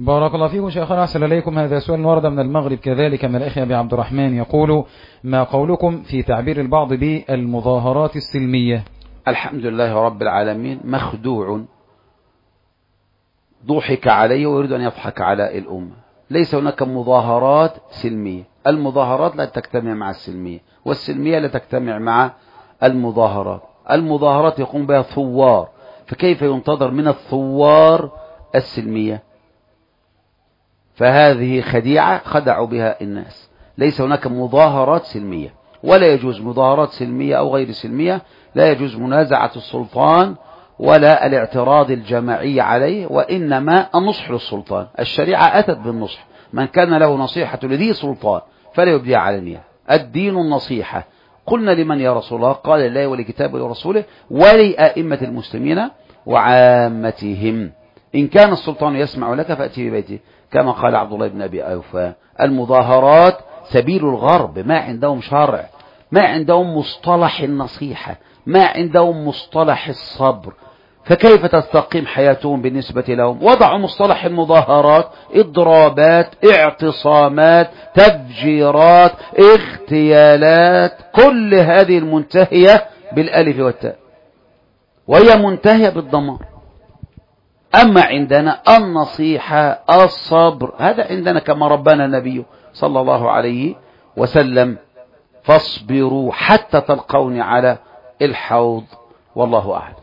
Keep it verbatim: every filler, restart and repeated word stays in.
بارك الله فيكم شيخنا، أحسن إليكم. هذا سؤال ورد من المغرب كذلك من الأخ أبي عبد الرحمن، يقول: ما قولكم في تعبير البعض بالمظاهرات السلمية؟ الحمد لله رب العالمين، مخدوع ضحك عليه ويريد أن يضحك على الأمة. ليس هناك مظاهرات سلمية، المظاهرات لا تجتمع مع السلمية، والسلمية لا تجتمع مع المظاهرات. المظاهرات يقوم بها ثوار، فكيف ينتظر من الثوار السلمية؟ فهذه خديعة خدعوا بها الناس. ليس هناك مظاهرات سلمية، ولا يجوز مظاهرات سلمية أو غير سلمية. لا يجوز منازعة السلطان ولا الاعتراض الجماعي عليه، وإنما النصح للسلطان. الشريعة أتت بالنصح، من كان له نصيحة لذي سلطان فلا يبديها علانية. الدين النصيحة. قلنا لمن يا رسول الله؟ قال لله ولكتابه ورسوله ولأئمة المسلمين وعامتهم. إن كان السلطان يسمع لك فأتي ببيته، كما قال عبد الله بن أبي أوفى. المظاهرات سبيل الغرب، ما عندهم شرع، ما عندهم مصطلح النصيحة، ما عندهم مصطلح الصبر، فكيف تستقيم حياتهم بالنسبة لهم؟ وضعوا مصطلح المظاهرات، اضرابات، اعتصامات، تفجيرات، اغتيالات، كل هذه المنتهية بالالف والتاء، وهي منتهية بالضمار. أما عندنا النصيحة، الصبر، هذا عندنا كما ربنا النبي صلى الله عليه وسلم: فاصبروا حتى تلقوني على الحوض. والله أعلم.